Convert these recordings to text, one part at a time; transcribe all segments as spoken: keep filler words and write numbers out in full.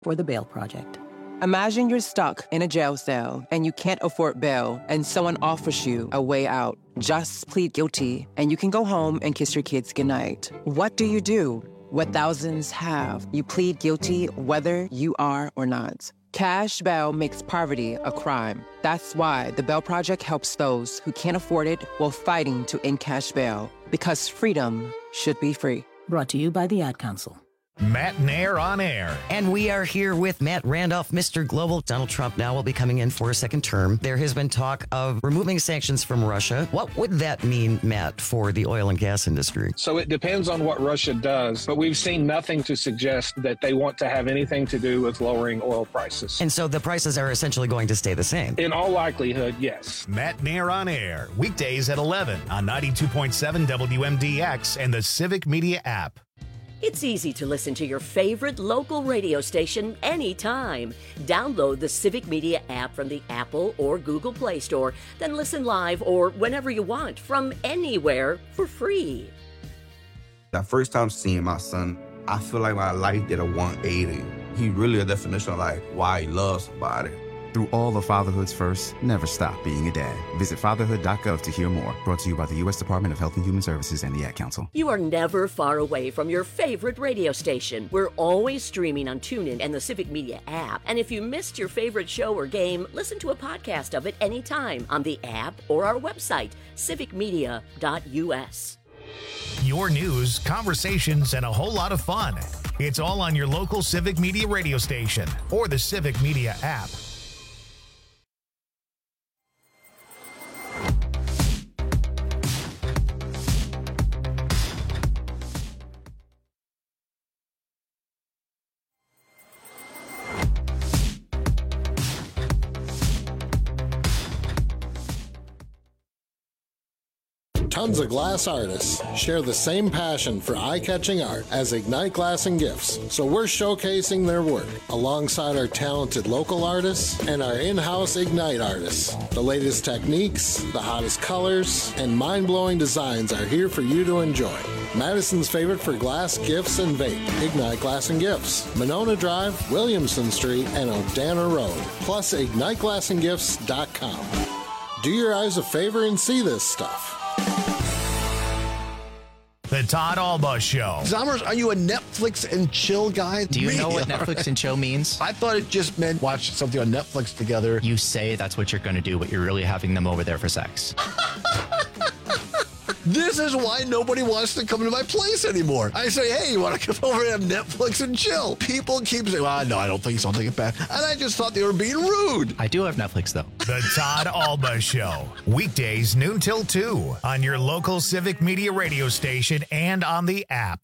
for the Bail Project. Imagine you're stuck in a jail cell and you can't afford bail, and someone offers you a way out. Just plead guilty, and you can go home and kiss your kids goodnight. What do you do? What thousands have. You plead guilty whether you are or not. Cash bail makes poverty a crime. That's why the Bail Project helps those who can't afford it while fighting to end cash bail. Because freedom should be free. Brought to you by the Ad Council. Matt Nair on air. And we are here with Matt Randolph, Mister Global. Donald Trump now will be coming in for a second term. There has been talk of removing sanctions from Russia. What would that mean, Matt, for the oil and gas industry? So it depends on what Russia does, but we've seen nothing to suggest that they want to have anything to do with lowering oil prices. And so the prices are essentially going to stay the same? In all likelihood, yes. Matt Nair on air, weekdays at eleven on ninety-two point seven W M D X and the Civic Media app. It's easy to listen to your favorite local radio station anytime. Download the Civic Media app from the Apple or Google Play Store, then listen live or whenever you want from anywhere for free. That first time seeing my son, I feel like my life did a one eighty. He really a definition of like why he loves somebody. Through all of fatherhood's first, never stop being a dad. Visit fatherhood dot gov to hear more. Brought to you by the U S Department of Health and Human Services and the Ad Council. You are never far away from your favorite radio station. We're always streaming on TuneIn and the Civic Media app. And if you missed your favorite show or game, listen to a podcast of it anytime on the app or our website, civic media dot U S. Your news, conversations, and a whole lot of fun. It's all on your local Civic Media radio station or the Civic Media app. Tons of glass artists share the same passion for eye-catching art as Ignite Glass and Gifts, so we're showcasing their work alongside our talented local artists and our in-house Ignite artists. The latest techniques, the hottest colors, and mind-blowing designs are here for you to enjoy. Madison's favorite for glass, gifts, and vape, Ignite Glass and Gifts, Monona Drive, Williamson Street, and O'Dana Road, plus ignite glass and gifts dot com. Do your eyes a favor and see this stuff. The Todd Alba Show. Zommers, are you a Netflix and chill guy? Do you Me? know what Netflix and chill means? I thought it just meant watch something on Netflix together. You say that's what you're going to do, but you're really having them over there for sex. This is why nobody wants to come to my place anymore. I say, hey, you want to come over and have Netflix and chill? People keep saying, well, no, I don't think so. I'll take it back. And I just thought they were being rude. I do have Netflix, though. The Todd Alba Show. Weekdays noon till two on your local Civic Media radio station and on the app.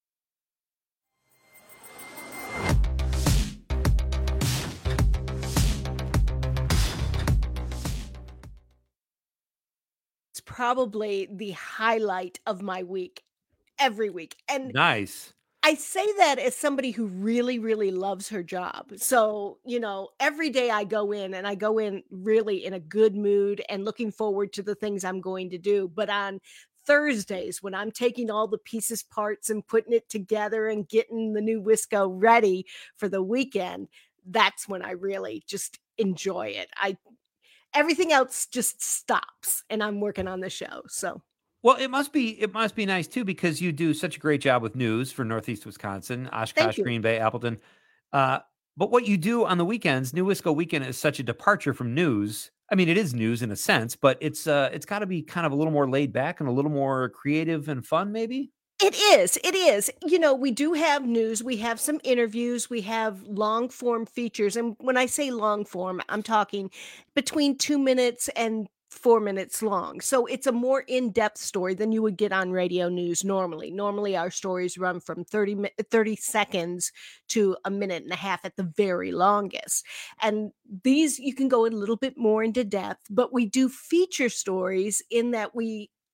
Probably the highlight of my week every week. And nice. I say that as somebody who really, really loves her job. So, you know, every day I go in and I go in really in a good mood and looking forward to the things I'm going to do. But on Thursdays, when I'm taking all the pieces, parts, and putting it together and getting the new Wisco ready for the weekend, that's when I really just enjoy it. I Everything else just stops and I'm working on the show. So, well, it must be, it must be nice too, because you do such a great job with news for Northeast Wisconsin, Oshkosh, Green Bay, Appleton. Uh, but what you do on the weekends, New Wisco Weekend, is such a departure from news. I mean, it is news in a sense, but it's, uh, it's gotta be kind of a little more laid back and a little more creative and fun, maybe. It is. It is. You know, we do have news. We have some interviews. We have long form features. And when I say long form, I'm talking between two minutes and four minutes long. So it's a more in-depth story than you would get on radio news normally. Normally, our stories run from thirty, thirty seconds to a minute and a half at the very longest. And these, you can go a little bit more into depth, but we do feature stories in that we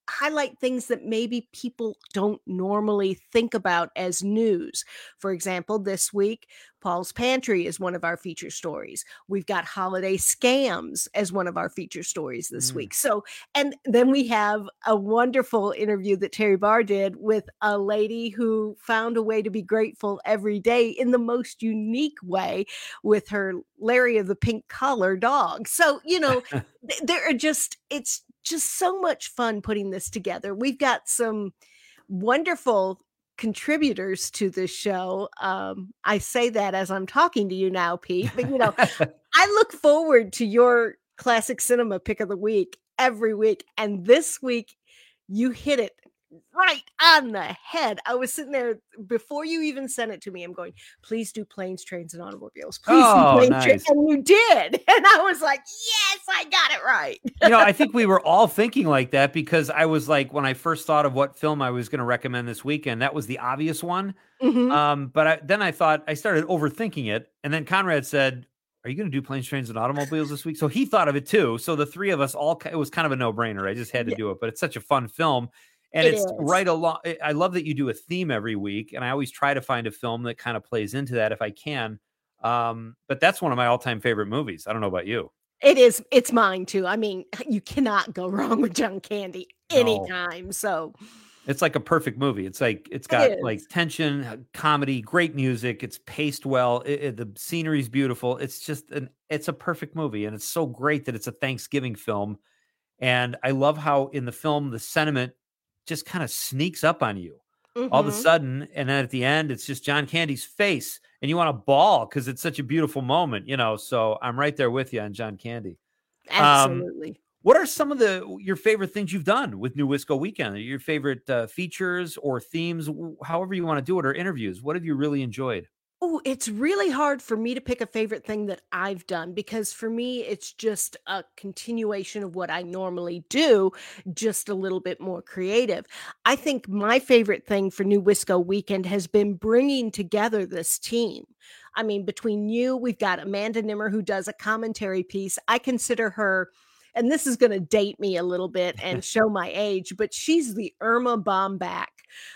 highlight things that maybe people don't normally think about as news. For example, this week, Paul's Pantry is one of our feature stories. We've got holiday scams as one of our feature stories this mm. week. So, and then we have a wonderful interview that Terry Barr did with a lady who found a way to be grateful every day in the most unique way with her Larry of the Pink Collar dog. So, you know, there are just, it's just so much fun putting this together. We've got some wonderful contributors to this show. Um, I say that as I'm talking to you now, Pete, but you know, I look forward to your classic cinema pick of the week every week. And this week you hit it right on the head. I was sitting there before you even sent it to me. I'm going, please do Planes, Trains, and Automobiles. Please oh, do Planes, nice. Trains. And you did. And I was like, yes, I got it right. You know, I think we were all thinking like that because I was like, when I first thought of what film I was going to recommend this weekend, that was the obvious one. Mm-hmm. Um, but I, then I thought, I started overthinking it. And then Conrad said, are you going to do Planes, Trains, and Automobiles this week? So he thought of it too. So the three of us all, it was kind of a no-brainer. I just had to yeah. do it. But it's such a fun film. And it it's is. right along. I love that you do a theme every week. And I always try to find a film that kind of plays into that if I can. Um, but that's one of my all-time favorite movies. I don't know about you. It is. It's mine too. I mean, you cannot go wrong with John Candy anytime. No. So it's like a perfect movie. It's like, it's got it like tension, comedy, great music. It's paced well. It, it, the scenery's beautiful. It's just an, it's a perfect movie. And it's so great that it's a Thanksgiving film. And I love how in the film, the sentiment just kind of sneaks up on you mm-hmm. all of a sudden. And then at the end, it's just John Candy's face and you want to bawl because it's such a beautiful moment, you know? So I'm right there with you on John Candy. Absolutely. Um, what are some of the, your favorite things you've done with New Wisco Weekend? Your favorite uh, features or themes, however you want to do it, or interviews? What have you really enjoyed? Oh, it's really hard for me to pick a favorite thing that I've done because for me, it's just a continuation of what I normally do, just a little bit more creative. I think my favorite thing for New Wisco Weekend has been bringing together this team. I mean, between you, we've got Amanda Nimmer, who does a commentary piece. I consider her, and this is going to date me a little bit and show my age, but she's the Irma Bomback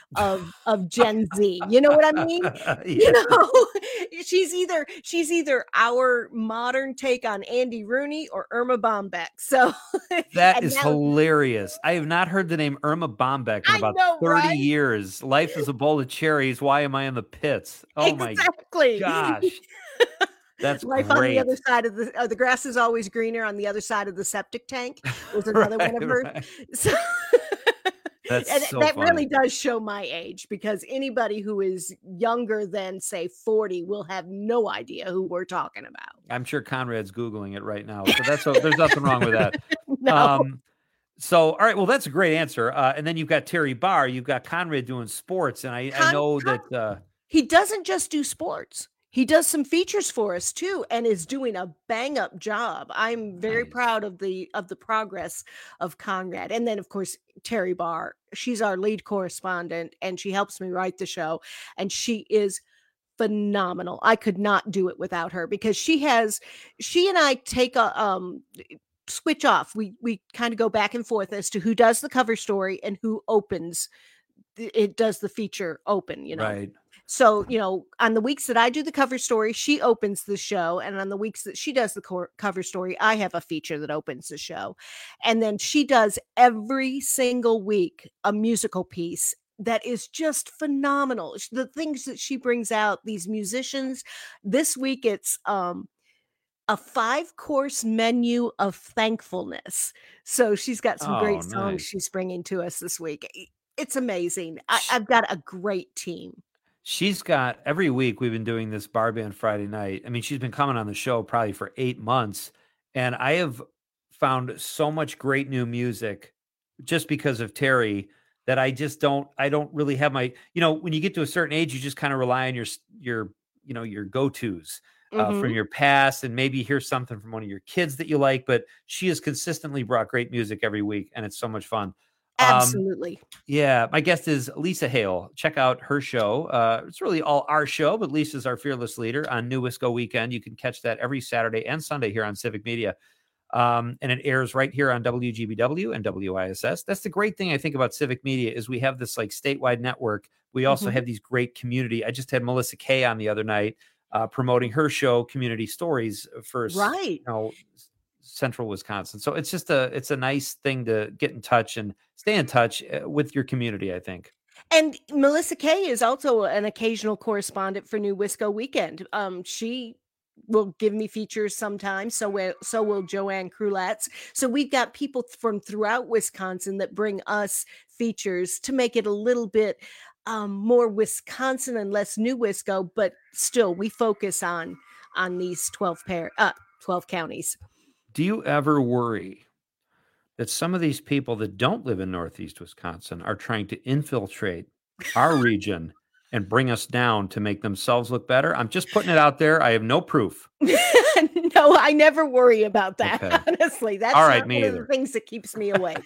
of of Gen Z. You know what I mean? Yeah. You know, she's either she's either our modern take on Andy Rooney or Irma Bombeck. So that is now, hilarious. I have not heard the name Irma Bombeck in I about know, thirty right? years. Life is a bowl of cherries. Why am I in the pits? Oh exactly. my gosh. That's life great. On the other side of the uh, the grass is always greener on the other side of the septic tank was another right, one of hers. Right. So That's and so that funny. really does show my age because anybody who is younger than say forty will have no idea who we're talking about. I'm sure Conrad's Googling it right now. So that's, a, there's nothing wrong with that. No. Um, so, all right. Well, that's a great answer. Uh, and then you've got Terry Barr, you've got Conrad doing sports. And I, Con- I know Con- that, uh, he doesn't just do sports. He does some features for us too, and is doing a bang up job. I'm very Nice. proud of the of the progress of Conrad. And then of course, Terry Barr, she's our lead correspondent and she helps me write the show. And she is phenomenal. I could not do it without her because she has, she and I take a, um, switch off. We, we kind of go back and forth as to who does the cover story and who opens it does the feature open, you know? Right. So, you know, on the weeks that I do the cover story, she opens the show. And on the weeks that she does the co- cover story, I have a feature that opens the show. And then she does every single week a musical piece that is just phenomenal. The things that she brings out, these musicians. This week, it's um, a five-course menu of thankfulness. So she's got some Oh, great songs nice. she's bringing to us this week. It's amazing. I, I've got a great team. She's got every week we've been doing this bar band Friday night. I mean, she's been coming on the show probably for eight months. And I have found so much great new music just because of Terry that I just don't, I don't really have my, you know, when you get to a certain age, you just kind of rely on your, your, you know, your go-tos uh, Mhm. from your past. And maybe you hear something from one of your kids that you like, but she has consistently brought great music every week. And it's so much fun. Um, Absolutely. Yeah, my guest is Lisa Hale. Check out her show. Uh, it's really all our show, but Lisa's our fearless leader on New Wisco Weekend. You can catch that every Saturday and Sunday here on Civic Media. Um, and it airs right here on W G B W and W I S S. That's the great thing I think about Civic Media is we have this like statewide network. We also mm-hmm. have these great community. I just had Melissa Kay on the other night uh, promoting her show, Community Stories, for right. you know, Central Wisconsin. So it's just a it's a nice thing to get in touch and stay in touch with your community, I think. And Melissa Kay is also an occasional correspondent for New Wisco Weekend. Um, she will give me features sometimes. So will, so will Joanne Krulatz. So we've got people from throughout Wisconsin that bring us features to make it a little bit um, more Wisconsin and less New Wisco, but still we focus on on these twelve pair uh, twelve counties. Do you ever worry that some of these people that don't live in Northeast Wisconsin are trying to infiltrate our region and bring us down to make themselves look better? I'm just putting it out there. I have no proof. No, I never worry about that. Okay. Honestly, that's all right, not me one either. of the things that keeps me awake.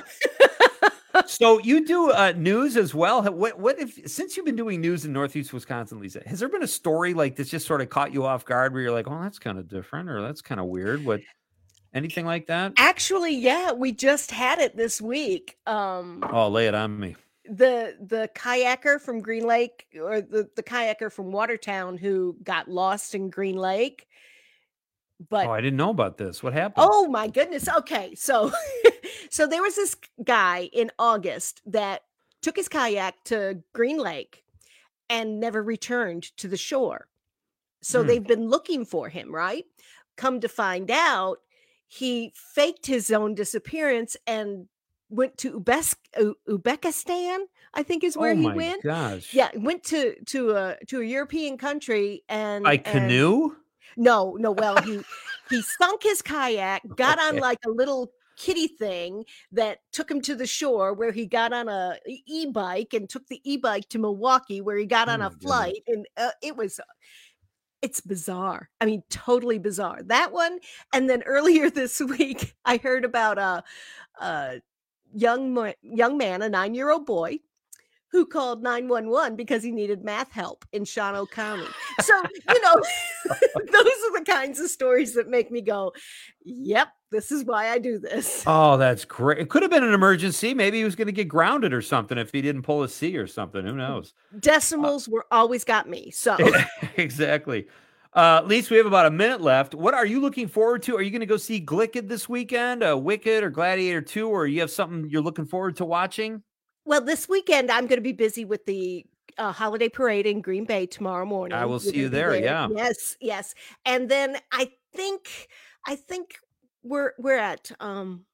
So you do uh, news as well. What, what if, since you've been doing news in Northeast Wisconsin, Lisa, has there been a story like this just sort of caught you off guard where you're like, oh, that's kind of different or that's kind of weird? What, anything like that? Actually, yeah, we just had it this week. Um, oh, lay it on me. The the kayaker from Green Lake or the, the kayaker from Watertown who got lost in Green Lake. But oh, I didn't know about this. What happened? Oh my goodness. Okay. So so there was this guy in August that took his kayak to Green Lake and never returned to the shore. So hmm. they've been looking for him, right? Come to find out, he faked his own disappearance and went to Ubes- U- Uzbekistan, I think is where oh he my went. Gosh. Yeah, went to to a to a European country and by and, canoe. No, no. Well, he he sunk his kayak, got okay. on like a little kiddie thing that took him to the shore, where he got on a e-bike and took the e-bike to Milwaukee, where he got oh on a flight, goodness. and uh, it was. It's bizarre. I mean, totally bizarre. That one, and then earlier this week, I heard about a, a young young man, a nine-year-old boy, who called nine one one because he needed math help in Shawano County. So, you know, those are the kinds of stories that make me go, yep, this is why I do this. Oh, that's great. It could have been an emergency. Maybe he was going to get grounded or something if he didn't pull a C or something. Who knows? Decimals uh, were always got me. So exactly. Uh, Lisa, we have about a minute left. What are you looking forward to? Are you going to go see Glicked this weekend, uh, Wicked or Gladiator two, or you have something you're looking forward to watching? Well, this weekend, I'm going to be busy with the uh, holiday parade in Green Bay tomorrow morning. I will see you there. there. Yeah. Yes. Yes. And then I think, I think we're, we're at um,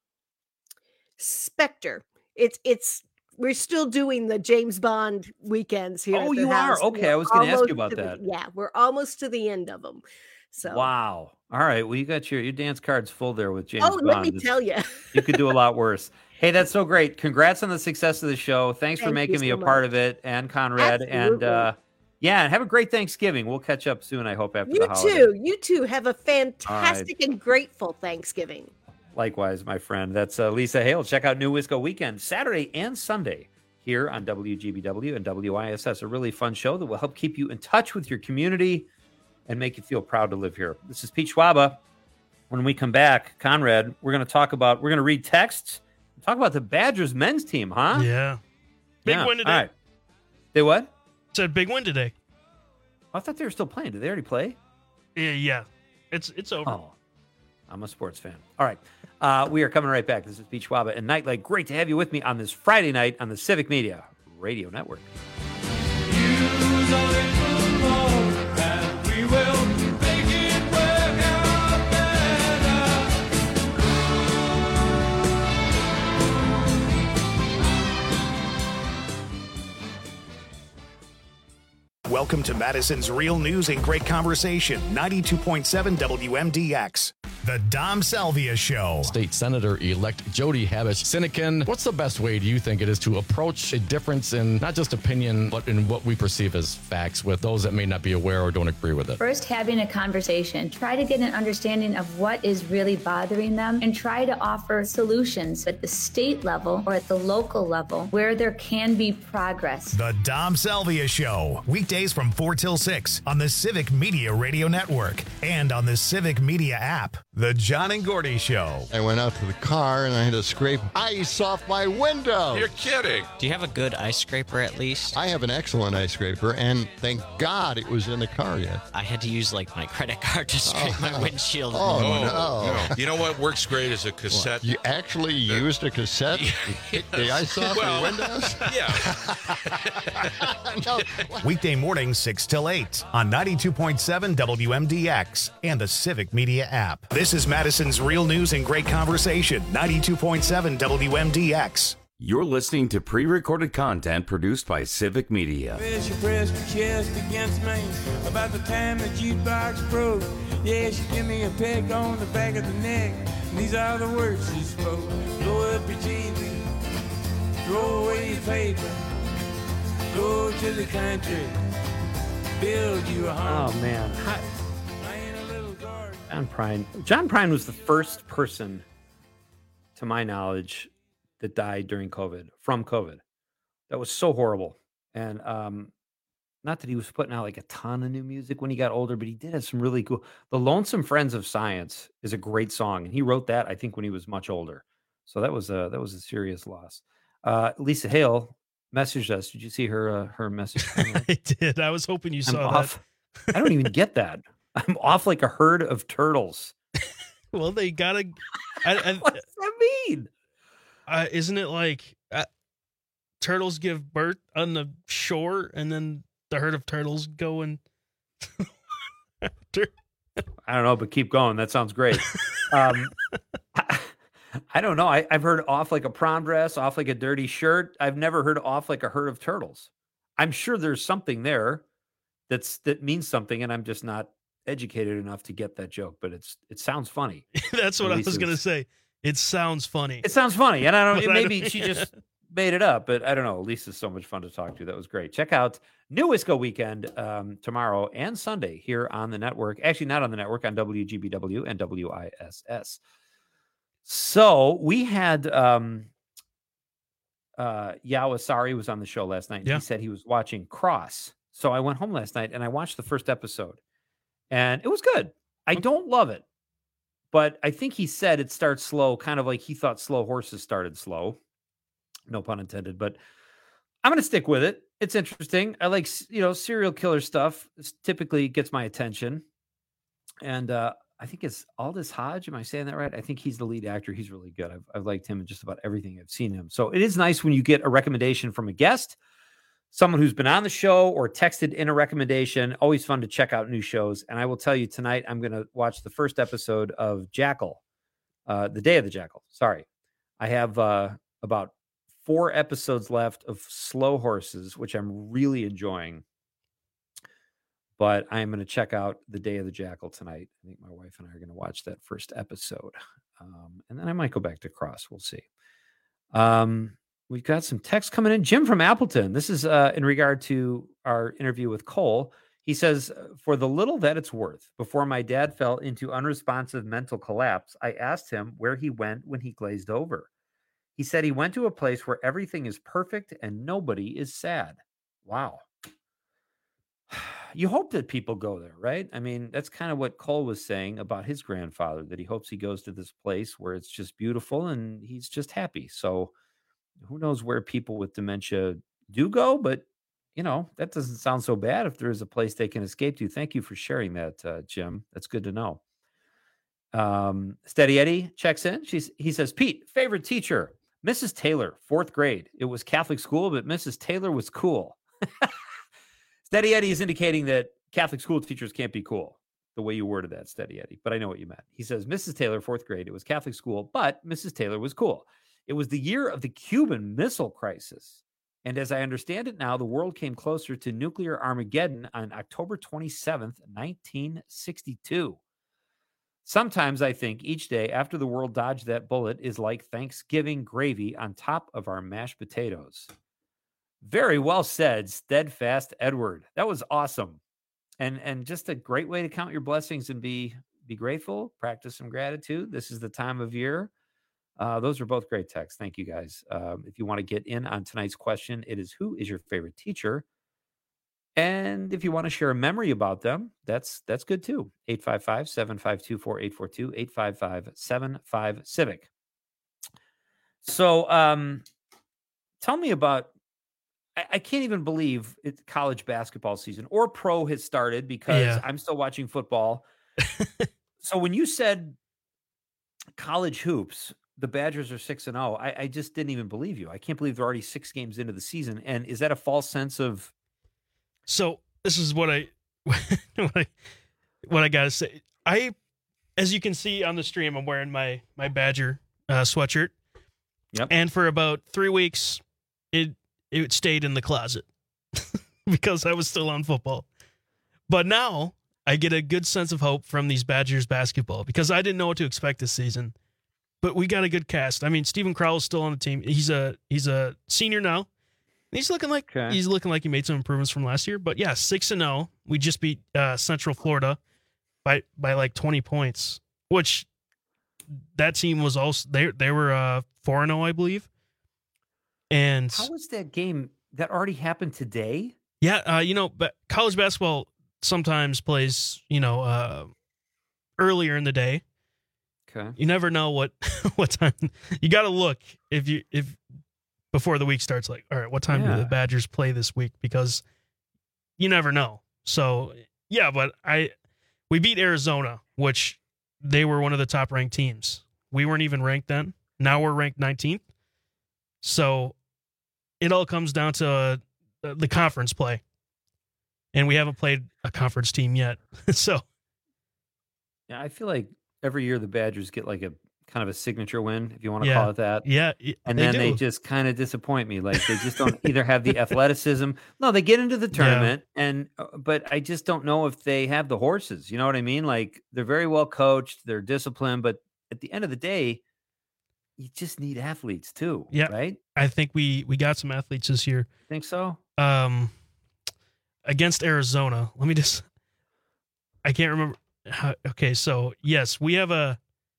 Spectre. It's, it's, we're still doing the James Bond weekends here. Oh, at the you house. are? Okay. We're I was going to ask you about that. The, yeah. We're almost to the end of them. So. Wow. All right. Well, you got your, your dance cards full there with James oh, Bond. let me it's, tell you. You could do a lot worse. Hey, that's so great. Congrats on the success of the show. Thanks Thank for making so me a much. part of it, and Conrad. Absolutely. And uh, yeah, and have a great Thanksgiving. We'll catch up soon, I hope, after you the holiday. too. You too. Have a fantastic right. and grateful Thanksgiving. Likewise, my friend. That's uh, Lisa Hale. Check out New Wisco Weekend, Saturday and Sunday, here on W G B W and W I S S. A really fun show that will help keep you in touch with your community and make you feel proud to live here. This is Pete Schwaba. When we come back, Conrad, we're going to talk about, we're going to read texts. Talk about the Badgers men's team, huh? Yeah. Big yeah. win today. All right. They what? Said big win today. I thought they were still playing. Did they already play? Yeah, yeah. It's it's over. Oh, I'm a sports fan. All right. Uh, we are coming right back. This is Pete Schwaba and Nightlight. Great to have you with me on this Friday night on the Civic Media Radio Network. Welcome to Madison's Real News and Great Conversation, ninety-two point seven W M D X. The Dom Salvia Show. State Senator-elect Jody Habush-Sinekin, what's the best way do you think it is to approach a difference in not just opinion, but in what we perceive as facts with those that may not be aware or don't agree with it? First, having a conversation. Try to get an understanding of what is really bothering them and try to offer solutions at the state level or at the local level where there can be progress. The Dom Salvia Show. Weekdays from four till six on the Civic Media Radio Network and on the Civic Media app. The John and Gordy Show. I went out to the car and I had to scrape ice off my window. You're kidding. Do you have a good ice scraper at least? I have an excellent ice scraper, and thank God it was in the car yet. I had to use like my credit card to scrape oh, my windshield. Oh, no. no. no. You know what works great is a cassette. What? You actually the, used a cassette to hit the ice off well, your windows? Yeah. no. Weekday morning, six till eight on ninety-two point seven W M D X and the Civic Media app. This is Madison's real news and great conversation, ninety-two point seven W M D X. You're listening to pre-recorded content produced by Civic Media. She pressed her chest against me about the time the jukebox broke. Yeah, she gave me a peck on the back of the neck. And these are the words she spoke. Blow up your T V, throw away your paper, go to the country, build you a home. Oh, man. Hi. John Prine. John Prine was the first person, to my knowledge, that died during COVID, from COVID. That was so horrible. And um, not that he was putting out like a ton of new music when he got older, but he did have some really cool. The Lonesome Friends of Science is a great song, and he wrote that, I think, when he was much older. So that was a that was a serious loss. Uh, Lisa Hale messaged us. Did you see her uh, her message? I did. I was hoping you I'm saw off. that. I don't even get that. I'm off like a herd of turtles. Well, they gotta. I, I, what does that mean? Uh, isn't it like uh, turtles give birth on the shore, and then the herd of turtles go and after? I don't know, but keep going. That sounds great. um, I, I don't know. I, I've heard off like a prom dress, off like a dirty shirt. I've never heard off like a herd of turtles. I'm sure there's something there that's that means something, and I'm just not educated enough to get that joke, but it's it sounds funny. That's what I was gonna say. It sounds funny. It sounds funny, and I don't. Maybe she just made it up, but I don't know. Lisa's so much fun to talk to. That was great. Check out New Wisco Weekend um, tomorrow and Sunday here on the network. Actually, not on the network, on W G B W and W I S S. So we had um, uh, Yao Asari was on the show last night. And yeah. He said he was watching Cross. So I went home last night and I watched the first episode. And it was good. I don't love it, but I think he said it starts slow, kind of like he thought Slow Horses started slow. No pun intended, but I'm going to stick with it. It's interesting. I like, you know, serial killer stuff. This typically gets my attention. And uh, I think it's Aldous Hodge. Am I saying that right? I think he's the lead actor. He's really good. I've, I've liked him in just about everything I've seen him. So it is nice when you get a recommendation from a guest, someone who's been on the show or texted in a recommendation. Always fun to check out new shows. And I will tell you tonight, I'm going to watch the first episode of Jackal, uh, the Day of the Jackal. Sorry. I have uh, about four episodes left of Slow Horses, which I'm really enjoying. But I'm going to check out the Day of the Jackal tonight. I think my wife and I are going to watch that first episode. Um, and then I might go back to Cross. We'll see. Um, We've got some text coming in. Jim from Appleton. This is uh, in regard to our interview with Cole. He says, for the little that it's worth, before my dad fell into unresponsive mental collapse, I asked him where he went when he glazed over. He said he went to a place where everything is perfect and nobody is sad. Wow. You hope that people go there, right? I mean, that's kind of what Cole was saying about his grandfather, that he hopes he goes to this place where it's just beautiful and he's just happy. So who knows where people with dementia do go, but, you know, that doesn't sound so bad if there is a place they can escape to. Thank you for sharing that, uh, Jim. That's good to know. Um, Steady Eddie checks in. She's, he says, Pete, favorite teacher, Missus Taylor, fourth grade. It was Catholic school, but Missus Taylor was cool. Steady Eddie is indicating that Catholic school teachers can't be cool, the way you worded that, Steady Eddie, but I know what you meant. He says, Missus Taylor, fourth grade. It was Catholic school, but Missus Taylor was cool. It was the year of the Cuban Missile Crisis. And as I understand it now, the world came closer to nuclear Armageddon on October twenty-seventh, nineteen sixty-two. Sometimes I think each day after the world dodged that bullet is like Thanksgiving gravy on top of our mashed potatoes. Very well said, Steadfast Edward. That was awesome. And, and just a great way to count your blessings and be, be grateful, practice some gratitude. This is the time of year. Uh, those are both great texts. Thank you, guys. Um, if you want to get in on tonight's question, it is, who is your favorite teacher? And if you want to share a memory about them, that's that's good too. eight five five, seven five two, four eight four two, eight five five, seven five, Civic. So um, tell me about, I, I can't even believe it's college basketball season or pro has started because Yeah. I'm still watching football. So when you said college hoops, the Badgers are six and oh, I, I just didn't even believe you. I can't believe they're already six games into the season. And is that a false sense of... So this is what I, what I, what I gotta say. I, as you can see on the stream, I'm wearing my my Badger uh, sweatshirt. Yep. And for about three weeks, it it stayed in the closet because I was still on football. But now I get a good sense of hope from these Badgers basketball because I didn't know what to expect this season. But we got a good cast. I mean, Stephen Crowell is still on the team. He's a he's a senior now. He's looking like okay. he's looking like he made some improvements from last year. But yeah, six and zero. We just beat uh, Central Florida by by like twenty points, which that team was also they they were uh, four and zero, I believe. And how was that game that already happened today? Yeah, uh, you know, but college basketball sometimes plays you know uh, earlier in the day. Okay, you never know what what time you got to look if you if. Before the week starts, like, all right, what time Yeah. do the Badgers play this week? Because you never know. So, yeah, but I we beat Arizona, which they were one of the top ranked teams. We weren't even ranked then. Now we're ranked nineteenth. So it all comes down to uh, the conference play. And we haven't played a conference team yet. so, yeah, I feel like every year the Badgers get like a kind of a signature win, if you want to Yeah. call it that. Yeah. And they then they do. just kind of disappoint me. Like they just don't either have the athleticism. No, they get into the tournament, and uh, but I just don't know if they have the horses. You know what I mean? Like they're very well coached, they're disciplined, but at the end of the day, you just need athletes too. Yeah. Right? I think we we got some athletes this year. Think so? Um, against Arizona. Let me just. I can't remember. How, okay, so yes, we have a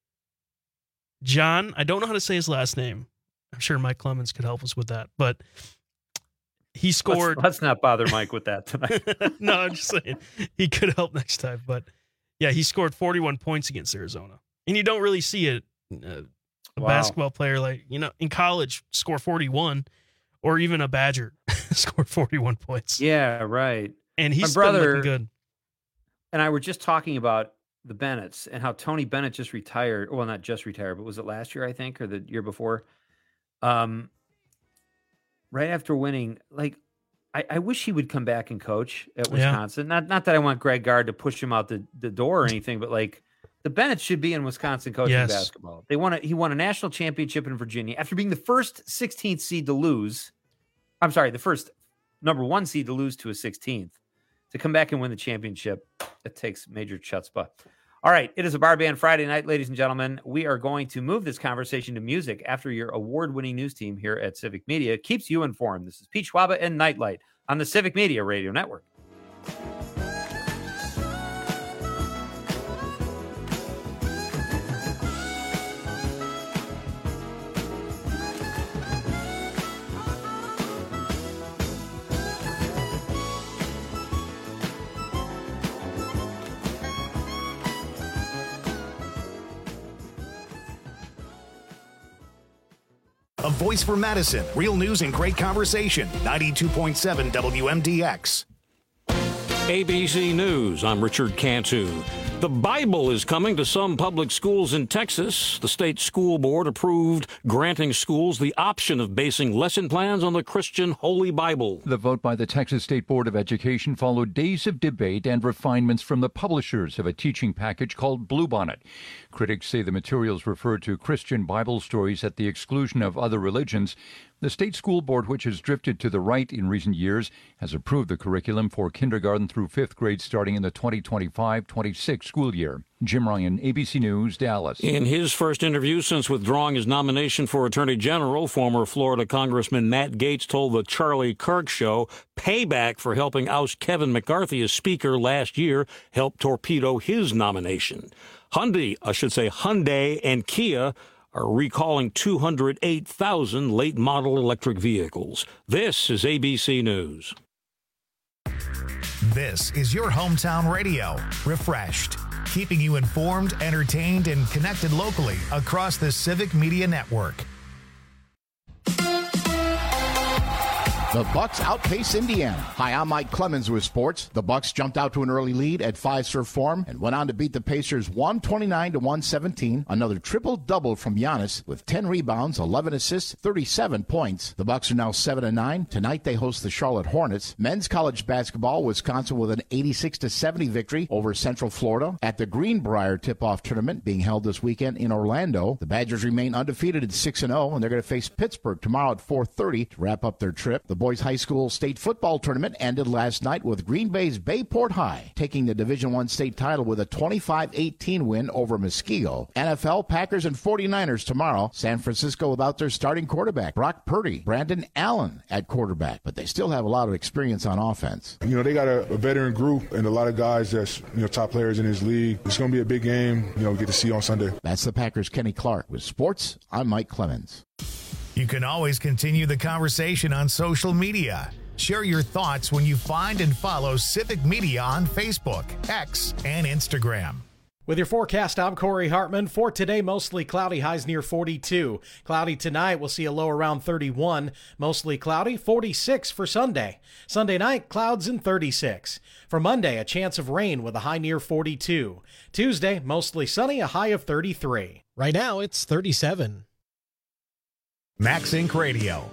John. I don't know how to say his last name. I'm sure Mike Clemens could help us with that, but he scored. Let's, let's not bother Mike with that tonight. No, I'm just saying he could help next time. But yeah, he scored forty-one points against Arizona, and you don't really see it. Uh, a Wow. basketball player like you know in college score forty-one, or even a Badger score forty-one points. Yeah, right. And he's My brother been looking good. And I were just talking about the Bennetts and how Tony Bennett just retired. Well, not just retired, but was it last year, I think, or the year before? Um, right after winning, like, I, I wish he would come back and coach at Yeah. Wisconsin. Not not that I want Greg Gard to push him out the, the door or anything, but like the Bennetts should be in Wisconsin coaching Yes. basketball. They won a, he won a national championship in Virginia after being the first sixteenth seed to lose. I'm sorry, the first number one seed to lose to a sixteenth. To come back and win the championship, it takes major chutzpah. All right, it is a Bar Band Friday night, ladies and gentlemen. We are going to move this conversation to music after your award-winning news team here at Civic Media keeps you informed. This is Pete Schwaba and Nightlight on the Civic Media Radio Network. A voice for Madison. Real news and great conversation. ninety-two point seven W M D X. A B C News, I'm Richard Cantu. The Bible is coming to some public schools in Texas. The state school board approved granting schools the option of basing lesson plans on the Christian Holy Bible. The vote by the Texas State Board of Education followed days of debate and refinements from the publishers of a teaching package called Bluebonnet. Critics say the materials refer to Christian Bible stories at the exclusion of other religions. The state school board, which has drifted to the right in recent years, has approved the curriculum for kindergarten through fifth grade starting in the twenty twenty-five twenty-six school year. Jim Ryan, A B C News, Dallas. In his first interview since withdrawing his nomination for Attorney General, former Florida Congressman Matt Gaetz told the Charlie Kirk Show payback for helping oust Kevin McCarthy as Speaker last year helped torpedo his nomination. Hyundai, I should say Hyundai and Kia are recalling two hundred eight thousand late model electric vehicles. This is A B C News. This is your hometown radio, Refreshed, keeping you informed, entertained, and connected locally across the Civic Media Network. The Bucks outpace Indiana. Hi, I'm Mike Clemens with sports. The Bucks jumped out to an early lead at Fiserv Forum and went on to beat the Pacers one twenty-nine to one seventeen. Another triple-double from Giannis with ten rebounds, eleven assists, thirty-seven points. The Bucks are now seven and nine. Tonight they host the Charlotte Hornets. Men's college basketball, Wisconsin with an eighty-six to seventy victory over Central Florida. At the Greenbrier tip-off tournament being held this weekend in Orlando, the Badgers remain undefeated at six and oh, and they're going to face Pittsburgh tomorrow at four thirty to wrap up their trip. The boys high school state football tournament ended last night with Green Bay's Bayport High taking the Division I state title with a twenty-five eighteen win over Muskego. N F L, Packers, and forty-niners tomorrow. San Francisco without their starting quarterback, Brock Purdy. Brandon Allen at quarterback, but they still have a lot of experience on offense. You know, they got a, a veteran group and a lot of guys that's, you know, top players in this league. It's going to be a big game, you know, we get to see on Sunday. That's the Packers' Kenny Clark. With sports, I'm Mike Clemens. You can always continue the conversation on social media. Share your thoughts when you find and follow Civic Media on Facebook, X, and Instagram. With your forecast, I'm Corey Hartman. For today, mostly cloudy, highs near forty-two. Cloudy tonight, we'll see a low around thirty-one. Mostly cloudy, forty-six for Sunday. Sunday night, clouds and thirty-six. For Monday, a chance of rain with a high near forty-two. Tuesday, mostly sunny, a high of thirty-three. Right now, it's thirty-seven. Max Inc Radio.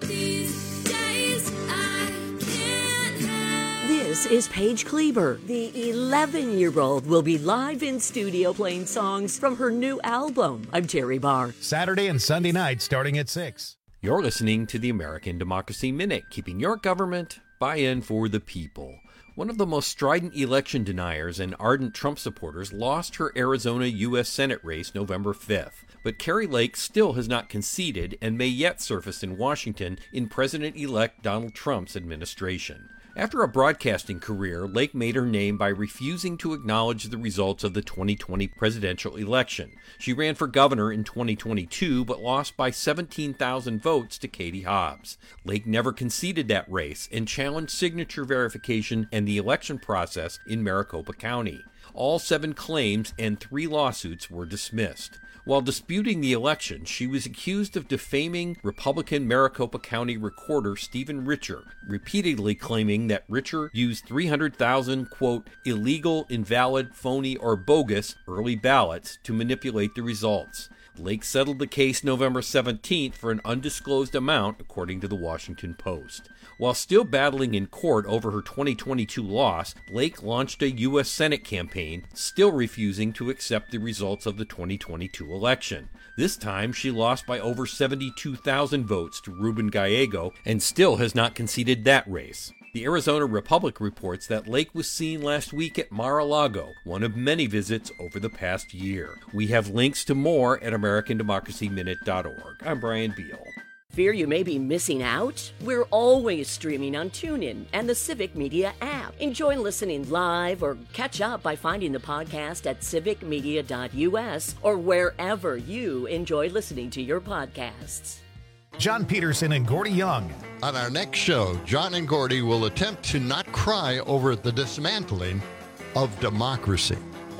This is Paige Kleber. The eleven-year-old will be live in studio playing songs from her new album. I'm Terry Barr. Saturday and Sunday night starting at six. You're listening to the American Democracy Minute, keeping your government buy-in for the people. One of the most strident election deniers and ardent Trump supporters lost her Arizona U S Senate race November fifth. But Kari Lake still has not conceded and may yet surface in Washington in President-elect Donald Trump's administration. After a broadcasting career, Lake made her name by refusing to acknowledge the results of the twenty twenty presidential election. She ran for governor in twenty twenty-two, but lost by seventeen thousand votes to Katie Hobbs. Lake never conceded that race and challenged signature verification and the election process in Maricopa County. All seven claims and three lawsuits were dismissed. While disputing the election, she was accused of defaming Republican Maricopa County Recorder Stephen Richer, repeatedly claiming that Richer used three hundred thousand, quote, illegal, invalid, phony, or bogus early ballots to manipulate the results. Lake settled the case November seventeenth for an undisclosed amount, according to the Washington Post. While still battling in court over her twenty twenty-two loss, Lake launched a U S Senate campaign, still refusing to accept the results of the twenty twenty-two election. This time, she lost by over seventy-two thousand votes to Ruben Gallego and still has not conceded that race. The Arizona Republic reports that Lake was seen last week at Mar-a-Lago, one of many visits over the past year. We have links to more at American Democracy Minute dot org. I'm Brian Beal. Fear you may be missing out? We're always streaming on TuneIn and the Civic Media app. Enjoy listening live or catch up by finding the podcast at civic media dot u s or wherever you enjoy listening to your podcasts. John Peterson and Gordy Young. On our next show, John and Gordy will attempt to not cry over the dismantling of democracy.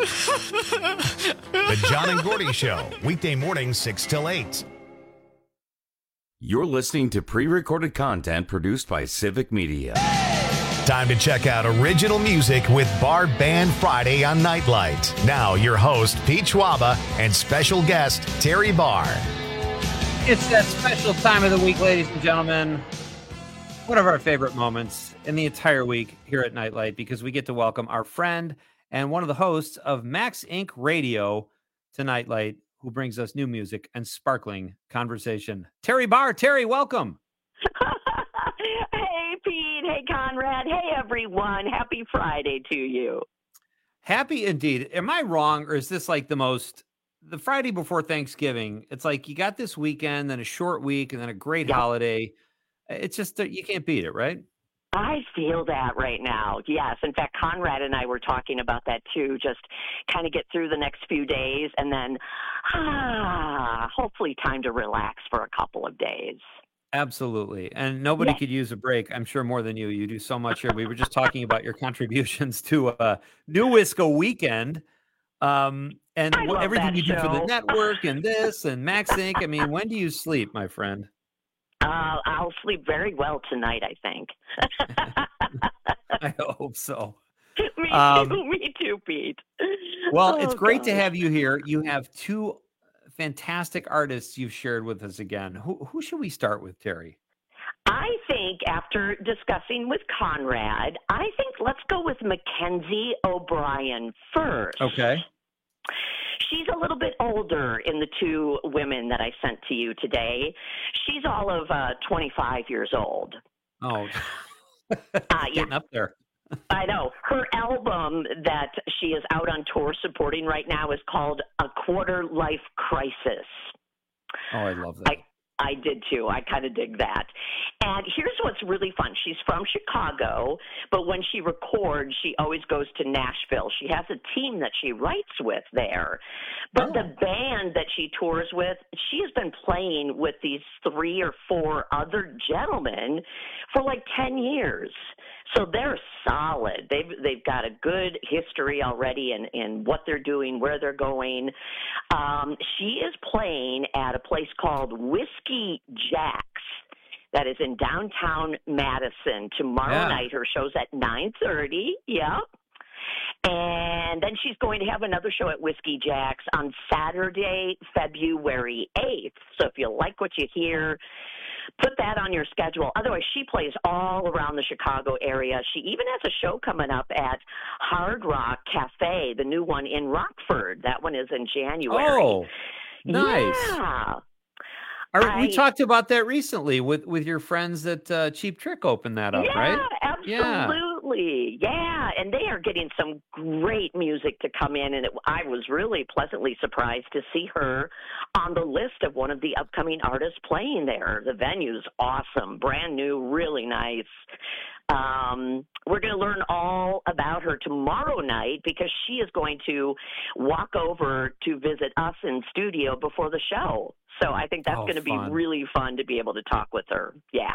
The John and Gordy Show, weekday mornings six till eight. You're listening to pre-recorded content produced by Civic Media. Time to check out original music with Bar Band Friday on Nightlight. Now, your host, Pete Schwaba, and special guest, Terry Barr. It's that special time of the week, ladies and gentlemen. One of our favorite moments in the entire week here at Nightlight, because we get to welcome our friend and one of the hosts of Max Inc Radio to Nightlight, who brings us new music and sparkling conversation. Terry Barr. Terry, welcome. Hey, Pete. Hey, Conrad. Hey, everyone. Happy Friday to you. Happy indeed. Am I wrong, or is this like the most... The Friday before Thanksgiving, it's like you got this weekend, then a short week, and then a great yep. holiday. It's just, you can't beat it, right? I feel that right now. Yes. In fact, Conrad and I were talking about that too. Just kind of get through the next few days and then, ah, hopefully time to relax for a couple of days. Absolutely. And nobody Yeah. could use a break, I'm sure, more than you. You do so much here. We were just talking about your contributions to uh, New Wisco Weekend, um, and I what, love everything that you do for the show. network and this and Max Inc. I mean, when do you sleep, my friend? Uh, I'll sleep very well tonight, I think. I hope so. me Um, too, me too, Pete. Well, Oh, it's great to gosh. have you here. You have two fantastic artists you've shared with us again. Who, who should we start with, Terry? I think after discussing with Conrad, I think let's go with Mackenzie O'Brien first. Okay. She's a little bit older in the two women that I sent to you today. She's all of uh, twenty-five years old. Oh, Uh, yeah, getting up there. I know. Her album that she is out on tour supporting right now is called A Quarter Life Crisis. Oh, I love that. I, I did too. I kind of dig that. And here's what's really fun. She's from Chicago, but when she records, she always goes to Nashville. She has a team that she writes with there. But the band that she tours with, she has been playing with these three or four other gentlemen for like ten years. So they're solid. They've they've got a good history already in, in what they're doing, where they're going. Um, she is playing at a place called Whiskey Jack's that is in downtown Madison tomorrow Yeah. night. Her show's at nine thirty. Yep. And then she's going to have another show at Whiskey Jack's on Saturday, February eighth. So if you like what you hear, put that on your schedule. Otherwise, she plays all around the Chicago area. She even has a show coming up at Hard Rock Cafe, the new one in Rockford. That one is in January. Oh, nice. Yeah. Are, I- we talked about that recently with, with your friends at uh, Cheap Trick opened that up, yeah, right? absolutely. Yeah, and they are getting some great music to come in, and it, I was really pleasantly surprised to see her on the list of one of the upcoming artists playing there. The venue's awesome, brand new, really nice. Um, we're going to learn all about her tomorrow night because she is going to walk over to visit us in studio before the show. So I think that's Oh, going to be fun. really fun to be able to talk with her. Yeah.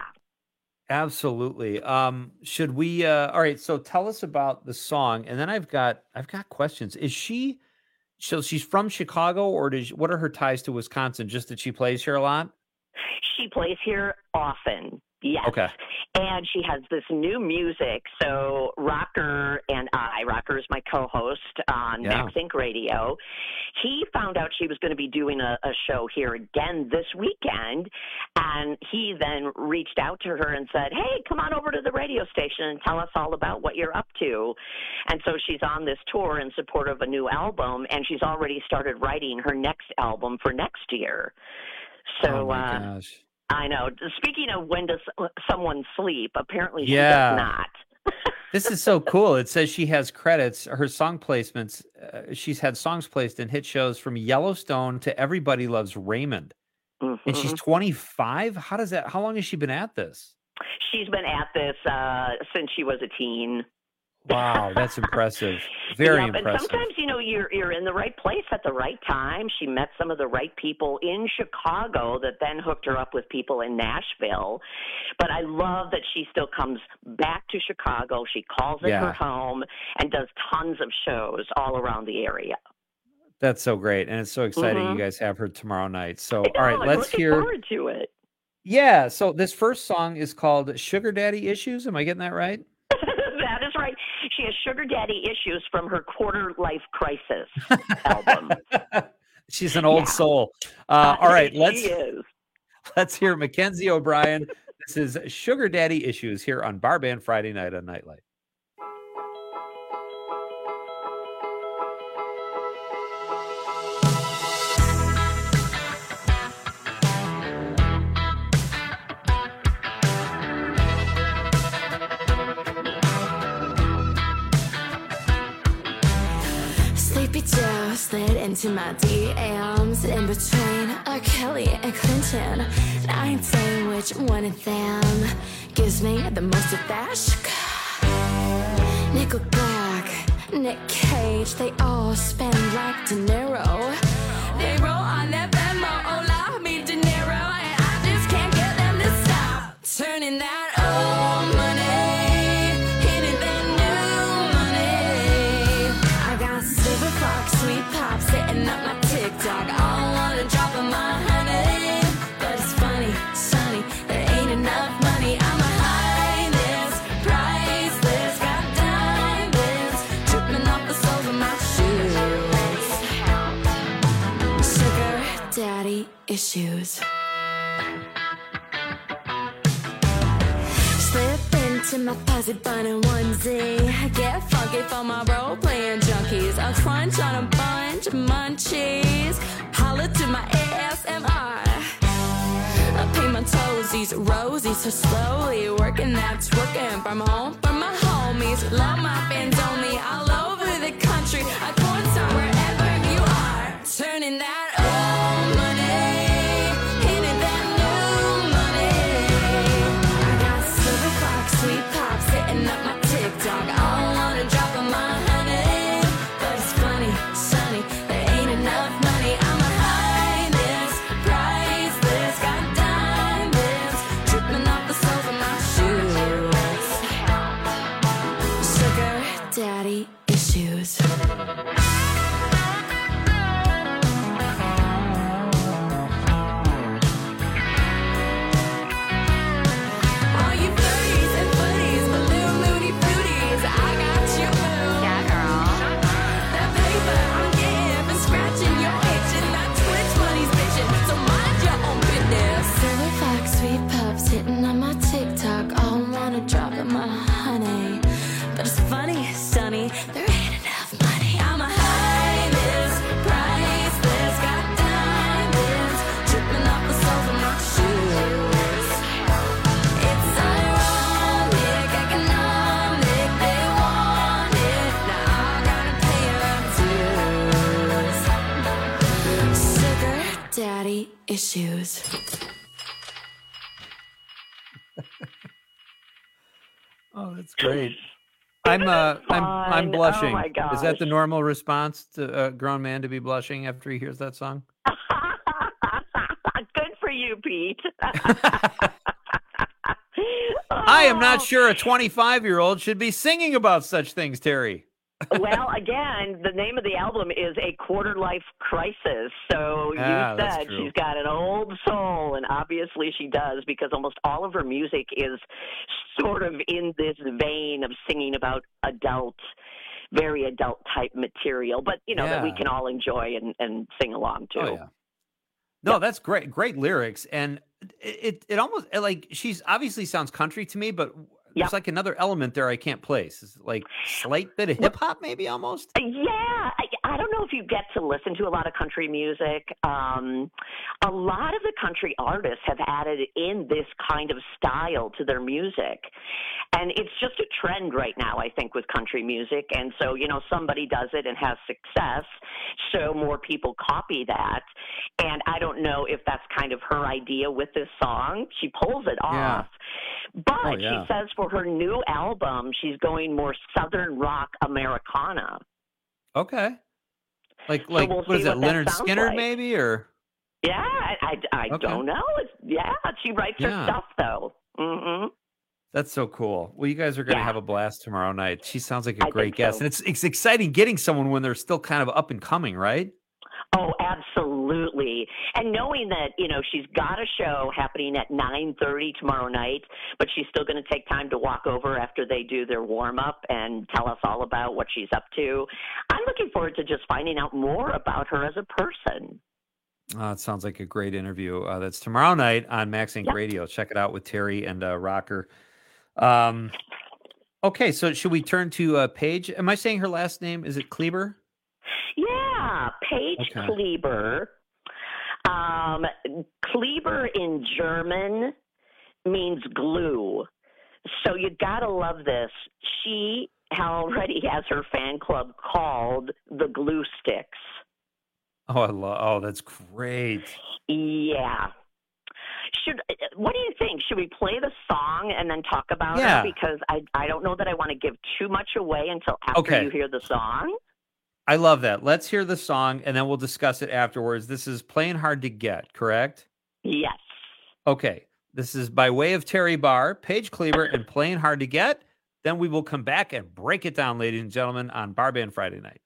Absolutely. Um, should we? Uh, all right. So tell us about the song, and then I've got I've got questions. Is she? So she's from Chicago, or does what are her ties to Wisconsin? Just that she plays here a lot. She plays here often. Yes. Okay. And she has this new music. So Rocker and I, Rocker is my co-host on Yeah. Max Inc Radio. He found out she was going to be doing a, a show here again this weekend. And he then reached out to her and said, hey, come on over to the radio station and tell us all about what you're up to. And so she's on this tour in support of a new album. And she's already started writing her next album for next year. So, oh my uh, gosh. I know. Speaking of when does someone sleep, apparently she Yeah. does not. This is so cool. It says she has credits, her song placements. Uh, she's had songs placed in hit shows from Yellowstone to Everybody Loves Raymond. And she's Mhm. twenty-five. How does that? How long has she been at this? She's been at this uh, since she was a teen. Wow, that's impressive. Very Yep, impressive. And sometimes, you know, you're you're in the right place at the right time. She met some of the right people in Chicago that then hooked her up with people in Nashville. But I love that she still comes back to Chicago. She calls it Yeah. her home and does tons of shows all around the area. That's so great, and it's so exciting. Mhm. You guys have her tomorrow night. So, I know, all right, I'm let's looking hear. forward to it. Yeah. So this first song is called "Sugar Daddy Issues." Am I getting that right? That is right. She has sugar daddy issues from her Quarter Life Crisis album. She's an old Yeah. soul. Uh, all right, She let's is. let's hear Mackenzie O'Brien. This is "Sugar Daddy Issues" here on Bar Band Friday night on Nightlight. Sleepy Joe slid into my D Ms in between R. Kelly and Clinton. And I ain't saying which one of them gives me the most of that sugar. Nickelback, Nick Cage, they all spend like De Niro. They roll on that Venmo, hola, me De Niro, and I just can't get them to stop. daddy issues. Slip into my fuzzy bun and onesie. Get funky for my role-playing junkies. I'll crunch on a bunch of munchies. Holler to my A S M R. I paint my toesies rosy, so slowly working, that's working from home for my homies. Love my fans only all over the country. I porn star wherever you are. Turning that old money into that new money. I got silver fox, sweet pops hitting up my TikTok. I don't wanna drop on my honey, but it's funny, sunny, there ain't enough money. I'm a highness, priceless, got diamonds dripping off the soles of my shoes. Sugar daddy issues. All you furries and footies, balloon loony fruities, I got you, boo. Yeah, girl. That paper I'm getting for scratching your itch, and that Twitch money's bitching, so mind your own business. Silver fox, sweet pups hitting on my TikTok. All wanna drop in my honey, but it's funny, sunny, there ain't enough money. I'm a highness, priceless, got diamonds dripping off the soles of my shoes. It's ironic, economic, they want it. Now I gotta pay their dues. Sugar daddy issues. Oh, that's great. I'm uh, I'm I'm Fun. blushing. Oh, my Is that the gosh. normal response to a grown man to be blushing after he hears that song? Good for you, Pete. I am not sure a twenty-five-year-old should be singing about such things, Terry. Well, again, the name of the album is A Quarter Life Crisis. So you Ah, that's said true. she's got an old soul, and obviously she does, because almost all of her music is sort of in this vein of singing about adult, very adult type material, but you know, that we Yeah. can all enjoy and, and sing along to. Oh, yeah. No, that's great. Great lyrics. And it, it, it almost like she's obviously sounds country to me, but there's like another element there I can't place. It's like slight bit of hip hop, maybe almost. Yeah, I, I don't know if you get to listen to a lot of country music. Um, a lot of the country artists have added in this kind of style to their music. And it's just a trend right now, I think, with country music. And so, you know, somebody does it and has success, so more people copy that. And I don't know if that's kind of her idea with this song. She pulls it Yeah. off. But Oh, yeah. she says for her new album, she's going more Southern rock Americana. Okay. Like, So like we'll what is see it, what that Leonard sounds Skinner like. maybe? Or Yeah, I, I, I Okay. don't know. It's, yeah, she writes her Yeah. stuff, though. Mm-hmm. That's so cool. Well, you guys are going to Yeah. have a blast tomorrow night. She sounds like a I great think guest. so. And it's it's exciting getting someone when they're still kind of up and coming, right? Oh, absolutely. And knowing that, you know, she's got a show happening at nine thirty tomorrow night, but she's still going to take time to walk over after they do their warm-up and tell us all about what she's up to. I'm looking forward to just finding out more about her as a person. Oh, it sounds like a great interview. Uh, that's tomorrow night on Max Inc Yep. Radio. Check it out with Terry and uh, Rocker. Um, okay, so should we turn to uh, Paige? Am I saying her last name? Is it Kleber? Yeah, Paige Okay. Kleber. Um, Kleber in German means glue. So you gotta love this. She already has her fan club called the Glue Sticks. Oh, I love. Oh, that's great. Yeah. Should what do you think? Should we play the song and then talk about Yeah. it? Because I I don't know that I want to give too much away until after Okay. you hear the song. I love that. Let's hear the song and then we'll discuss it afterwards. This is Playing Hard to Get, correct? Yes. Okay. This is by way of Terry Barr, Paige Kleber, and Playing Hard to Get. Then we will come back and break it down, ladies and gentlemen, on Bar Band Friday night.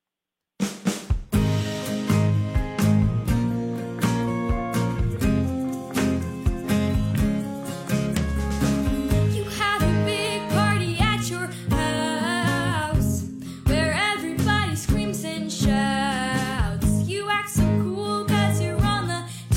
You had a big party at your house where everybody screams and shouts. You act so cool 'cause you're on the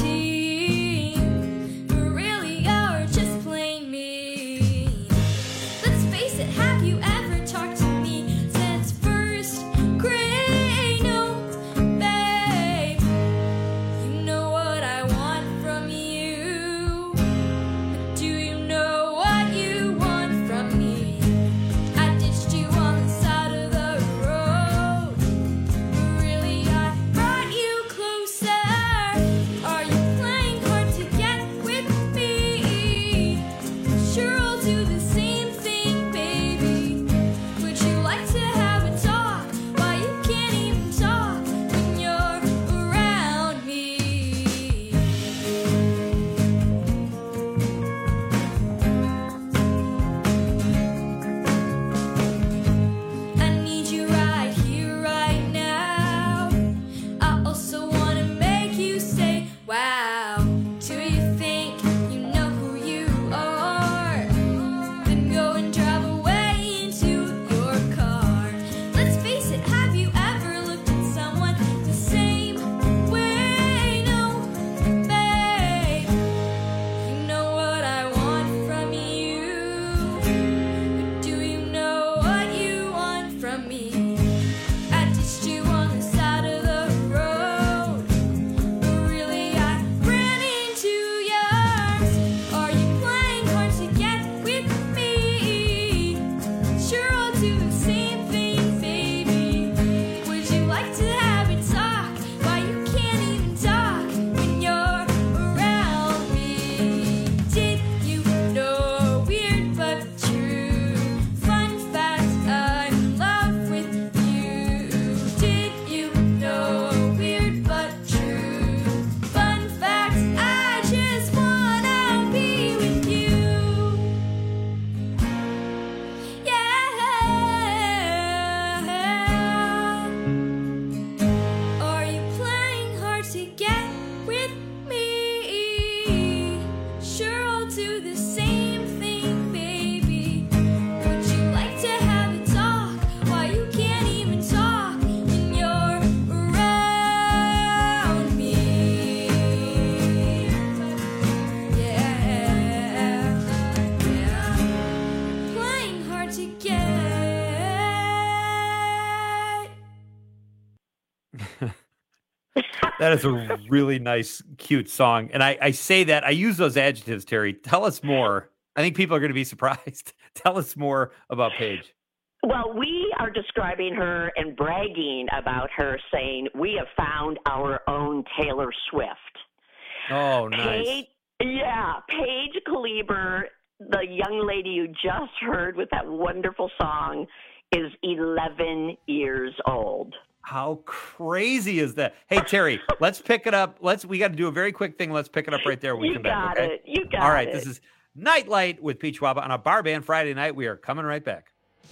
That is a really nice, cute song. And I, I say that, I use those adjectives, Terry. Tell us more. I think people are going to be surprised. Tell us more about Paige. Well, we are describing her and bragging about her, saying we have found our own Taylor Swift. Oh, nice. Paige, yeah, Paige Kleber, the young lady you just heard with that wonderful song, is eleven years old. How crazy is that? Hey, Terry, let's pick it up. Let's. We got to do a very quick thing. Let's pick it up right there when we you come got back. Okay? it. You got All right, it. this is Nightlight with Peach Waba on a bar band Friday night. We are coming right back.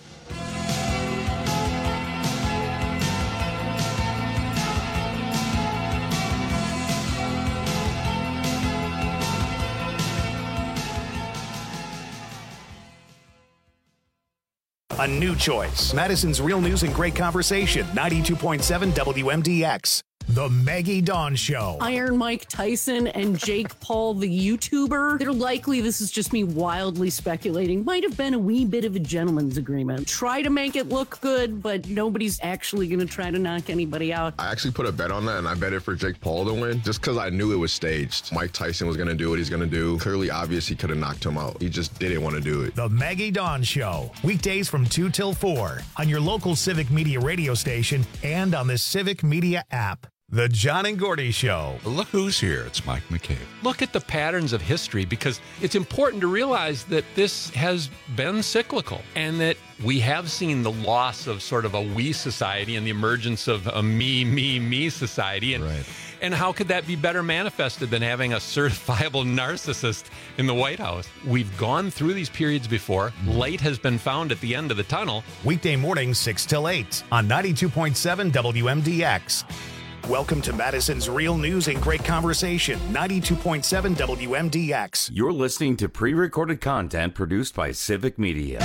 A new choice. Madison's Real News and Great Conversation. ninety-two point seven W M D X. The Maggie Dawn Show. Iron Mike Tyson and Jake Paul, the YouTuber, they're likely, this is just me wildly speculating, might have been a wee bit of a gentleman's agreement. Try to make it look good, but nobody's actually going to try to knock anybody out. I actually put a bet on that, and I bet it for Jake Paul to win, just because I knew it was staged. Mike Tyson was going to do what he's going to do. Clearly obvious he could have knocked him out. He just didn't want to do it. The Maggie Dawn Show. Weekdays from two till four on your local Civic Media radio station and on the Civic Media app. The John and Gordy Show. Look who's here. It's Mike McCabe. Look at the patterns of history, because it's important to realize that this has been cyclical and that we have seen the loss of sort of a we society and the emergence of a me, me, me society. And, right. and how could that be better manifested than having a certifiable narcissist in the White House? We've gone through these periods before. Light has been found at the end of the tunnel. Weekday mornings, six till eight on ninety-two point seven W M D X. Welcome to Madison's Real News and Great Conversation, ninety-two point seven W M D X. You're listening to pre-recorded content produced by Civic Media.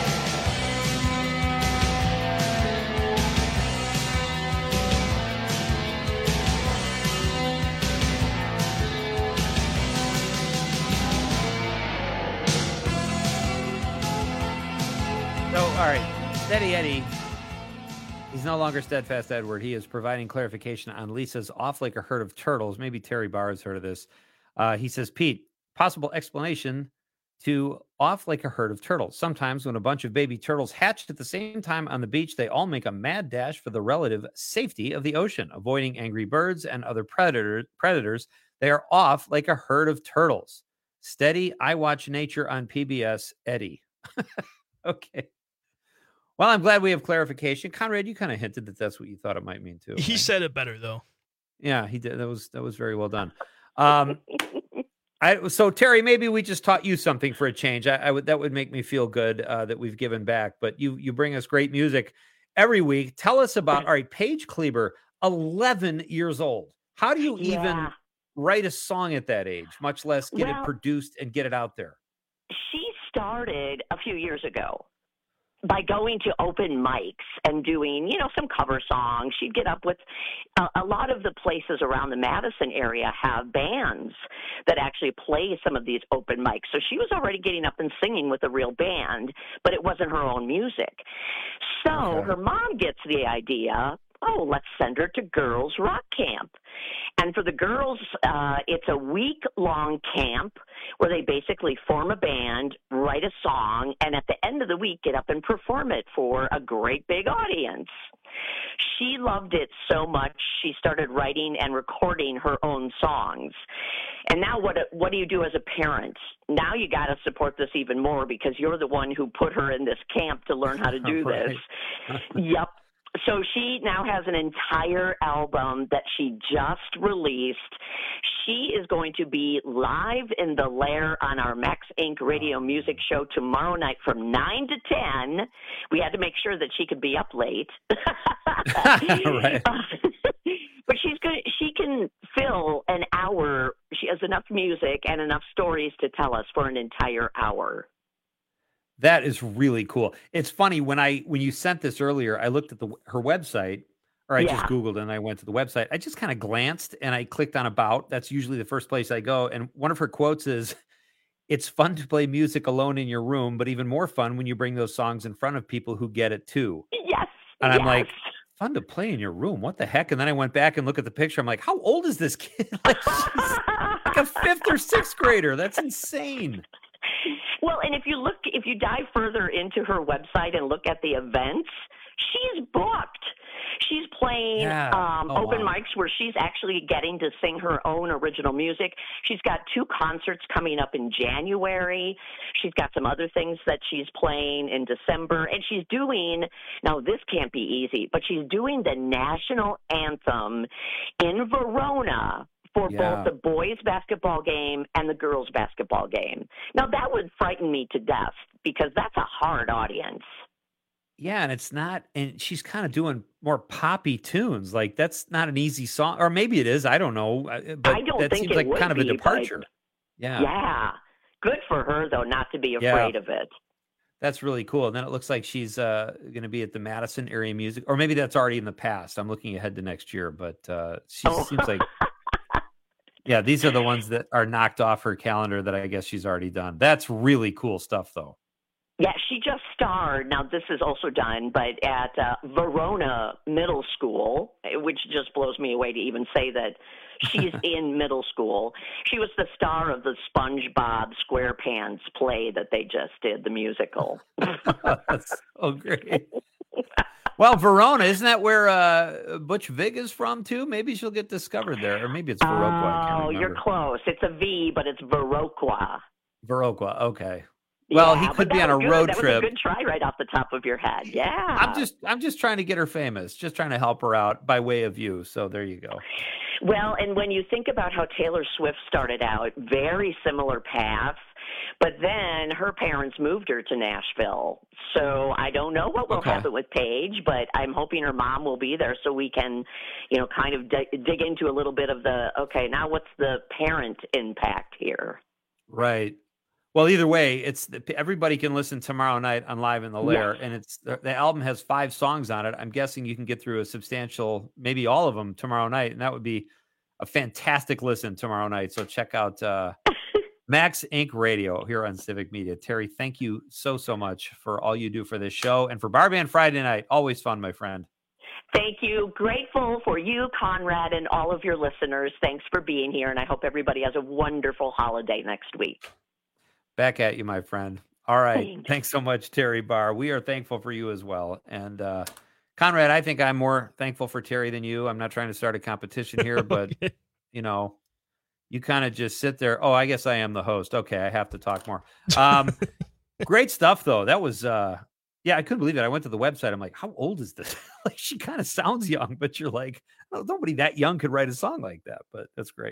So, all right, Steady Eddie. He's no longer Steadfast Edward. He is providing clarification on Lisa's off like a herd of turtles. Maybe Terry Barr has heard of this. Uh, he says, Pete, possible explanation to off like a herd of turtles. Sometimes when a bunch of baby turtles hatched at the same time on the beach, they all make a mad dash for the relative safety of the ocean, avoiding angry birds and other predator, predators. They are off like a herd of turtles. Steady, I watch nature on P B S, Eddie. Okay. Well, I'm glad we have clarification. Conrad, you kind of hinted that that's what you thought it might mean too. He right? said it better though. Yeah, he did. That was that was very well done. Um, I so Terry, maybe we just taught you something for a change. I, I would that would make me feel good uh, that we've given back. But you you bring us great music every week. Tell us about all right, Paige Kleber, eleven years old. How do you Yeah. even write a song at that age, much less get Well- it produced and get it out there? She started a few years ago by going to open mics and doing, you know, some cover songs. She'd get up with uh, a lot of the places around the Madison area have bands that actually play some of these open mics. So she was already getting up and singing with a real band, but it wasn't her own music. So Okay. her mom gets the idea, oh, let's send her to Girls Rock Camp. And for the girls, uh, it's a week-long camp where they basically form a band, write a song, and at the end of the week get up and perform it for a great big audience. She loved it so much, she started writing and recording her own songs. And now what what do you do as a parent? Now you got to support this even more because you're the one who put her in this camp to learn how to do Right. this. Yep. So she now has an entire album that she just released. She is going to be live in the Lair on our Max Incorporated radio music show tomorrow night from nine to ten. We had to make sure that she could be up late. Right. But she's good. She can fill an hour. She has enough music and enough stories to tell us for an entire hour. That is really cool. It's funny when I when you sent this earlier, I looked at the her website, or I Yeah. just Googled and I went to the website. I just kind of glanced and I clicked on about. That's usually the first place I go. And one of her quotes is, "It's fun to play music alone in your room, but even more fun when you bring those songs in front of people who get it too." Yes. And I'm yes. like, fun to play in your room. What the heck? And then I went back and looked at the picture. I'm like, how old is this kid? like, she's like a fifth or sixth grader. That's insane. Well, and if you look, if you dive further into her website and look at the events, she's booked. She's playing Yeah. um, Oh, open wow. mics where she's actually getting to sing her own original music. She's got two concerts coming up in January. She's got some other things that she's playing in December. And she's doing, now this can't be easy, but she's doing the national anthem in Verona for Yeah. both the boys' basketball game and the girls' basketball game. Now, that would frighten me to death because that's a hard audience. Yeah, and it's not, and she's kind of doing more poppy tunes. Like that's not an easy song, or maybe it is. I don't know. uh, But I don't that think seems it like would kind of a be, but- departure. Yeah, Yeah. Good for her, though, not to be Yeah. afraid of it. that's really cool. And then it looks like she's uh, going to be at the Madison Area Music, or maybe that's already in the past. I'm looking ahead to next year, but uh, she Oh. seems like, yeah, these are the ones that are knocked off her calendar that I guess she's already done. That's really cool stuff, though. Yeah, she just starred. Now, this is also done, but at uh, Verona Middle School, which just blows me away to even say that she's in middle school. She was the star of the SpongeBob SquarePants play that they just did, the musical. That's so great. Well, Verona, isn't that where uh, Butch Vig is from, too? Maybe she'll get discovered there. Or maybe it's Viroqua. I can't Oh, remember. you're close. It's a V, but it's Viroqua. Viroqua, okay. Well, Yeah, he but could be that on a was good. road that trip. was a good try right off the top of your head. Yeah. I'm just I'm just trying to get her famous, just trying to help her out by way of you. So there you go. Well, and when you think about how Taylor Swift started out, very similar path, but then her parents moved her to Nashville. So I don't know what will Okay. happen with Paige, but I'm hoping her mom will be there so we can, you know, kind of d- dig into a little bit of the, okay, now what's the parent impact here? Right. Well, either way, it's everybody can listen tomorrow night on Live in the Lair, Yes. and it's the, the album has five songs on it. I'm guessing you can get through a substantial, maybe all of them tomorrow night, and that would be a fantastic listen tomorrow night. So check out uh, Max Inc Radio here on Civic Media. Terry, thank you so so much for all you do for this show and for Bar Band Friday night. Always fun, my friend. Thank you. Grateful for you, Conrad, and all of your listeners. Thanks for being here, and I hope everybody has a wonderful holiday next week. Back at you, my friend. All right. Thanks. Thanks so much, Terry Barr. We are thankful for you as well. And uh, Conrad, I think I'm more thankful for Terry than you. I'm not trying to start a competition here, but, you know, you kind of just sit there. Oh, I guess I am the host. Okay, I have to talk more. Um, great stuff, though. That was, uh, yeah, I couldn't believe it. I went to the website. I'm like, how old is this? Like, she kind of sounds young, but you're like, oh, nobody that young could write a song like that. But that's great.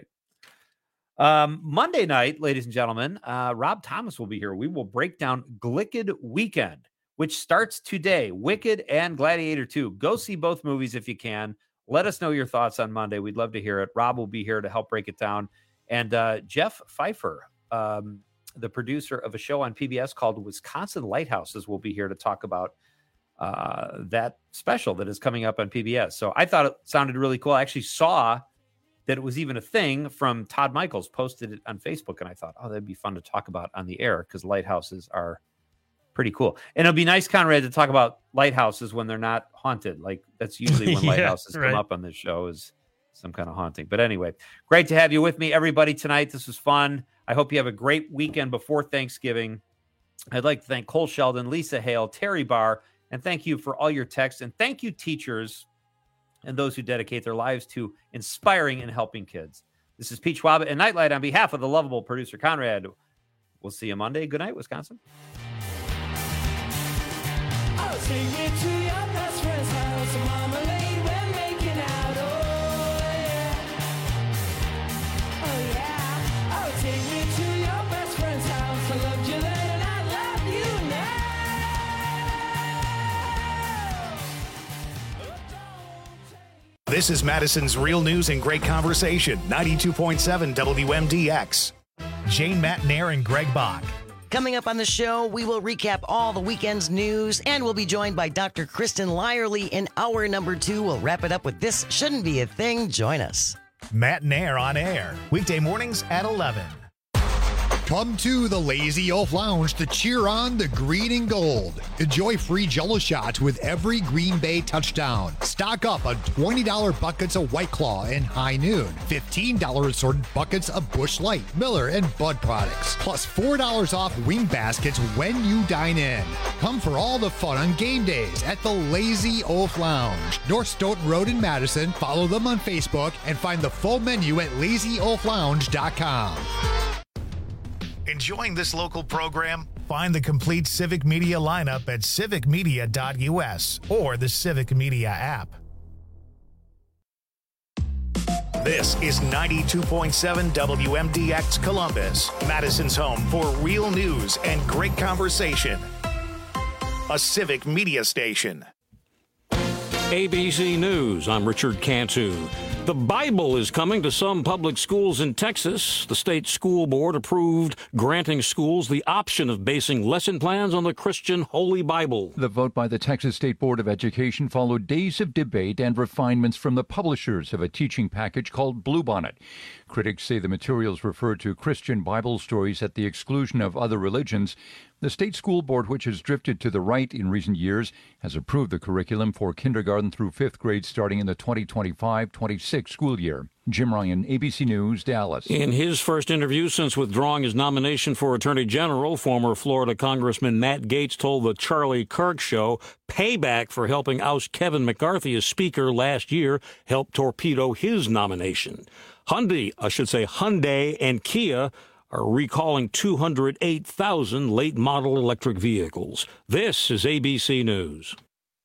Um, Monday night, ladies and gentlemen, uh, Rob Thomas will be here. We will break down Glicked Weekend, which starts today. Wicked and Gladiator two. Go see both movies if you can. Let us know your thoughts on Monday. We'd love to hear it. Rob will be here to help break it down. And uh, Jeff Pfeiffer, um, the producer of a show on P B S called Wisconsin Lighthouses, will be here to talk about uh, that special that is coming up on P B S. So I thought it sounded really cool. I actually saw that it was even a thing from Todd Michaels, posted it on Facebook, and I thought, oh, that'd be fun to talk about on the air because lighthouses are pretty cool. And it'll be nice, Conrad, to talk about lighthouses when they're not haunted. Like that's usually when Yeah, lighthouses right. come up on this show is some kind of haunting. But anyway, great to have you with me, everybody, tonight. This was fun. I hope you have a great weekend before Thanksgiving. I'd like to thank Cole Sheldon, Lisa Hale, Terry Barr, and thank you for all your texts. And thank you, teachers, and those who dedicate their lives to inspiring and helping kids. This is Pete Schwab and Nightlight on behalf of the lovable producer Conrad. We'll see you Monday. Good night, Wisconsin. I'll take you to your best friend's house. Marmalade, we're making out. Oh, yeah. Oh, yeah. I'll take you to your best friend's house. I loved you then and I love you now. This is Madison's Real News and Great Conversation, ninety-two point seven W M D X. Jane Matnair and Greg Bach. Coming up on the show, we will recap all the weekend's news, and we'll be joined by Doctor Kristen Lyerly in hour number two. We'll wrap it up with This Shouldn't Be a Thing. Join us. Matnair on air, weekday mornings at eleven. Come to the Lazy Oaf Lounge to cheer on the green and gold. Enjoy free Jell-O shots with every Green Bay touchdown. Stock up on twenty dollars buckets of White Claw and High Noon. fifteen dollars assorted buckets of Busch Light, Miller, and Bud products. Plus four dollars off wing baskets when you dine in. Come for all the fun on game days at the Lazy Oaf Lounge. North Stoughton Road in Madison. Follow them on Facebook and find the full menu at lazy oaf lounge dot com. Enjoying this local program? Find the complete Civic Media lineup at civic media dot u s or the Civic Media app. This is ninety-two point seven W M D X Columbus, Madison's home for real news and great conversation. A Civic Media station. A B C News, I'm Richard Cantu. The Bible is coming to some public schools in Texas. The state school board approved granting schools the option of basing lesson plans on the Christian Holy Bible. The vote by the Texas State Board of Education followed days of debate and refinements from the publishers of a teaching package called Bluebonnet. Critics say the materials refer to Christian Bible stories at the exclusion of other religions. The state school board, which has drifted to the right in recent years, has approved the curriculum for kindergarten through fifth grade starting in the twenty twenty-five twenty-six school year. Jim Ryan, A B C News, Dallas. In his first interview since withdrawing his nomination for Attorney General, former Florida Congressman Matt Gaetz told the Charlie Kirk Show payback for helping oust Kevin McCarthy as Speaker last year helped torpedo his nomination. Hyundai, I should say Hyundai and Kia are recalling two hundred eight thousand late model electric vehicles. This is A B C News.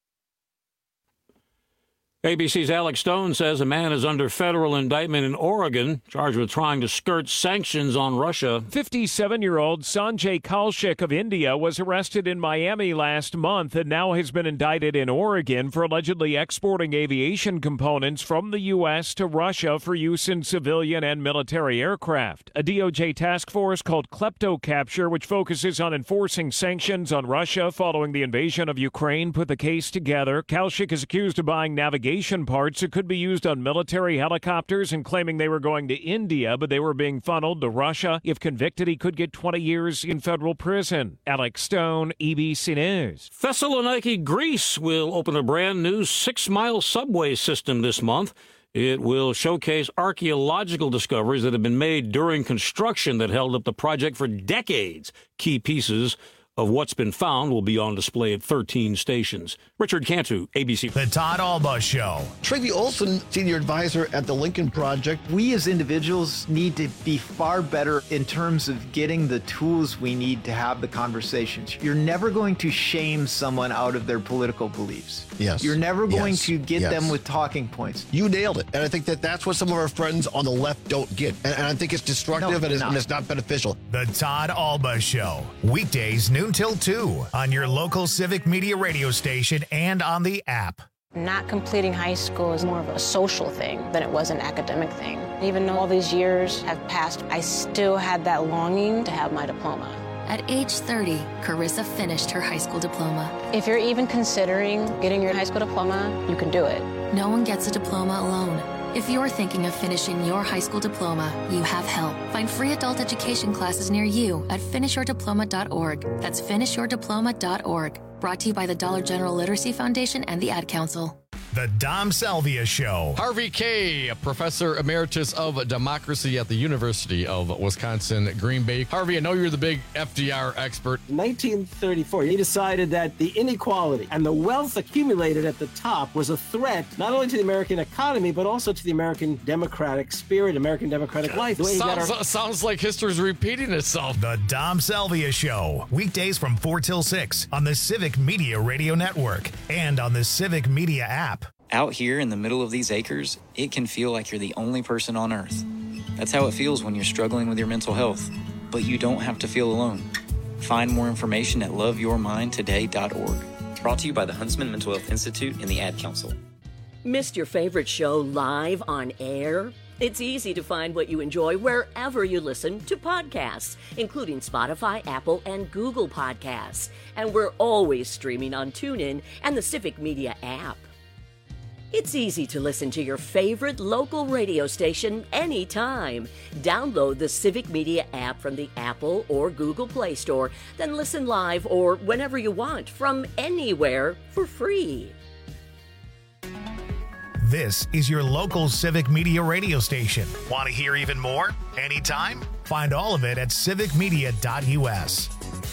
A B C's Alex Stone says a man is under federal indictment in Oregon, charged with trying to skirt sanctions on Russia. fifty-seven-year-old Sanjay Kaushik of India was arrested in Miami last month and now has been indicted in Oregon for allegedly exporting aviation components from the U S to Russia for use in civilian and military aircraft. A D O J task force called KleptoCapture, which focuses on enforcing sanctions on Russia following the invasion of Ukraine, put the case together. Kaushik is accused of buying navigation parts that could be used on military helicopters and claiming they were going to India, but they were being funneled to Russia. If convicted, he could get twenty years in federal prison. Alex Stone, A B C News. Thessaloniki, Greece will open a brand new six-mile subway system this month. It will showcase archaeological discoveries that have been made during construction that held up the project for decades. Key pieces of what's been found will be on display at thirteen stations. Richard Cantu, A B C. The Todd Alba Show. Tracy Olson, Senior Advisor at the Lincoln Project. We as individuals need to be far better in terms of getting the tools we need to have the conversations. You're never going to shame someone out of their political beliefs. Yes. You're never going yes. to get yes. them with talking points. You nailed it. And I think that that's what some of our friends on the left don't get. And, and I think it's destructive no, and, it's, and it's not beneficial. The Todd Alba Show. Weekdays, noon till two on your local Civic Media radio station and on the app. Not completing high school is more of a social thing than it was an academic thing. Even though all these years have passed, I still had that longing to have my diploma. At age thirty, Carissa finished her high school diploma. If you're even considering getting your high school diploma, you can do it. No one gets a diploma alone. If you're thinking of finishing your high school diploma, you have help. Find free adult education classes near you at finish your diploma dot org. That's finish your diploma dot org. Brought to you by the Dollar General Literacy Foundation and the Ad Council. The Dom Salvia Show. Harvey Kaye, Professor Emeritus of Democracy at the University of Wisconsin, Green Bay. Harvey, I know you're the big F D R expert. In nineteen thirty-four, he decided that the inequality and the wealth accumulated at the top was a threat not only to the American economy, but also to the American democratic spirit, American democratic life. The way sounds, our- sounds like history's repeating itself. The Dom Salvia Show. Weekdays from four till six on the Civic Media Radio Network and on the Civic Media app. Out here in the middle of these acres, it can feel like you're the only person on Earth. That's how it feels when you're struggling with your mental health. But you don't have to feel alone. Find more information at love your mind today dot org. Brought to you by the Huntsman Mental Health Institute and the Ad Council. Missed your favorite show live on air? It's easy to find what you enjoy wherever you listen to podcasts, including Spotify, Apple, and Google Podcasts. And we're always streaming on TuneIn and the Civic Media app. It's easy to listen to your favorite local radio station anytime. Download the Civic Media app from the Apple or Google Play Store, then listen live or whenever you want from anywhere for free. This is your local Civic Media radio station. Want to hear even more? Anytime? Find all of it at civic media dot u s.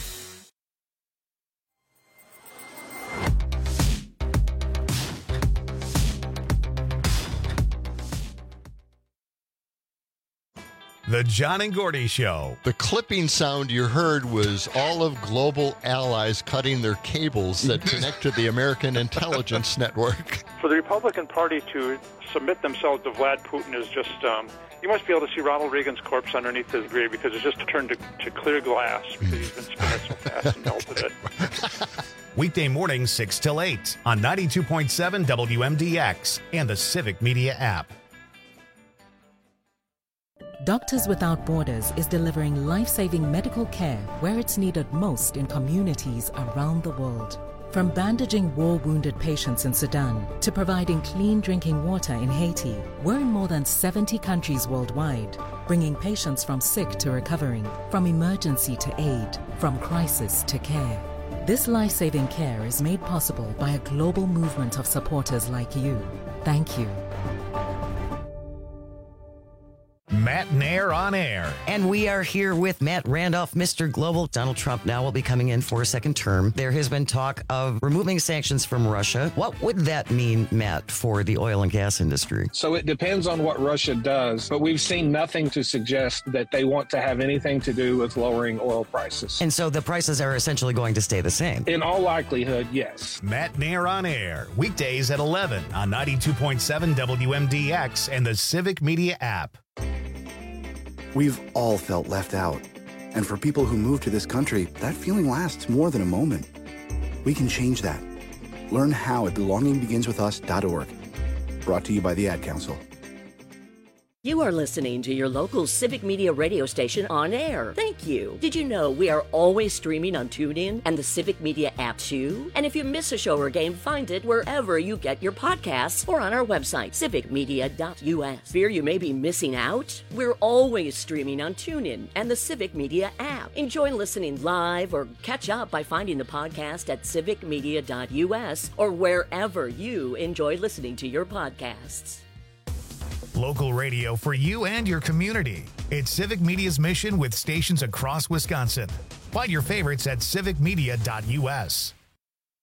The John and Gordy Show. The clipping sound you heard was all of global allies cutting their cables that connect to the American intelligence network. For the Republican Party to submit themselves to Vlad Putin is just, um, you must be able to see Ronald Reagan's corpse underneath his grave because it's just turned to, to clear glass because he's been spinning so fast and melted it. Weekday mornings six till eight on ninety-two point seven W M D X and the Civic Media app. Doctors Without Borders is delivering life-saving medical care where it's needed most in communities around the world. From bandaging war-wounded patients in Sudan to providing clean drinking water in Haiti, we're in more than seventy countries worldwide, bringing patients from sick to recovering, from emergency to aid, from crisis to care. This life-saving care is made possible by a global movement of supporters like you. Thank you. Matt Nair on air. And we are here with Matt Randolph, Mister Global. Donald Trump now will be coming in for a second term. There has been talk of removing sanctions from Russia. What would that mean, Matt, for the oil and gas industry? So it depends on what Russia does, but we've seen nothing to suggest that they want to have anything to do with lowering oil prices. And so the prices are essentially going to stay the same? In all likelihood, yes. Matt Nair on air, weekdays at eleven on ninety-two point seven W M D X and the Civic Media app. We've all felt left out. And for people who move to this country, that feeling lasts more than a moment. We can change that. Learn how at belonging begins with us dot org. Brought to you by the Ad Council. You are listening to your local Civic Media radio station on air. Thank you. Did you know we are always streaming on TuneIn and the Civic Media app too? And if you miss a show or game, find it wherever you get your podcasts or on our website, civic media dot u s. Fear you may be missing out? We're always streaming on TuneIn and the Civic Media app. Enjoy listening live or catch up by finding the podcast at civic media dot u s or wherever you enjoy listening to your podcasts. Local radio for you and your community. It's Civic Media's mission with stations across Wisconsin. Find your favorites at civic media dot u s.